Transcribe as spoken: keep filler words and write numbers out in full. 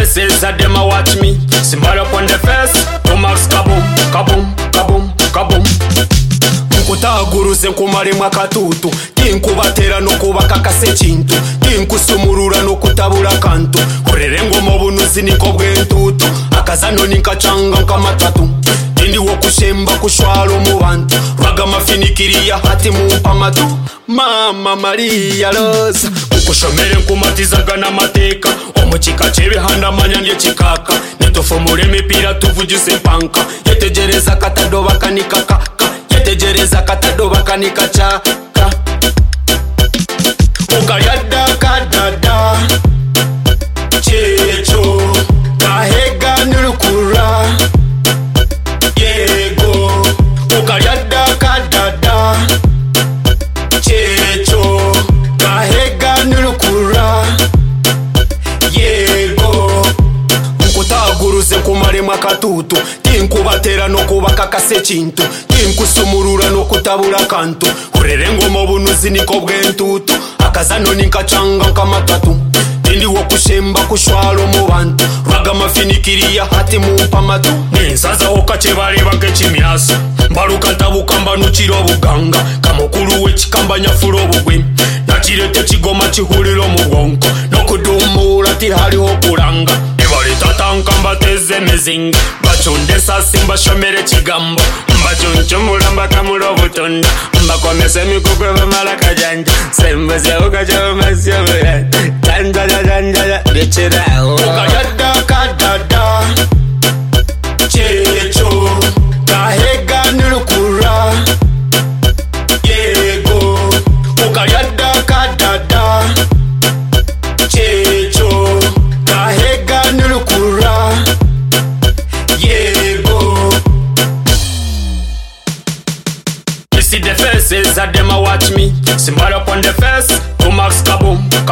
faces that them a watch me. Symbol up on the face, to max kaboom, kaboom, kaboom, kaboom. Nkutaguruze nkumalemu akatuutu tinkubatera n'okubakakasa ekintu tinkusumurura n'okutabula kantu korera engoma obunuzi niko bw'entuutu akazano ninkacanga nkamatatu tindiwo kushemba kushwala mu bantu lwaga mafinikiriya hati mumpa matu Mama Maria Rosa ukushomere nkumatizaga n'amateeka omukika ky'ebihanda manya ndye kikaka nitufumura emipiira tuvugisa empanka yetegereza katadoba kanikaka yetegereza katadoba kanika chaka ukalyadda kadada checho kahega nulukura yego ukalyadda kadada checho kahega nulukura yego nkutaguruze nkumalemu akatuutu tinkubatera n'okubakakasa ekintu tinkusumurura n'okutabula kantu korera engoma obunuzi niko bw'entuutu akazano ninkacanga nkamatatu tindiwo kushemba kushwala mu bantu lwaga mafinikiriya hati mumpa matu ninsazaho kakyebaleeba nk'ekimyaso mbaluka ntabuka mbanukira obuganga kamukulu w'ekikamba nyafula obugwi nakireta ekigoma kihulira mu bwonko n'okudumuula tihaliho kulanga ibalitata mbateze emizinga bacunde esasi mbashomere ekigambo mbacuncumula mbakamula obutonda mbakomesa emikuku bamala kajanja sembuzeho kakyabamasi obulala tanjajajanjaja lekerawo ukalyadda kadada kyekyo kahega nulukura yego ukalyadda kadada kyekyo kahega nulukura yego. You see the faces that them a watch me. Symbol up on the face, to max kaboom.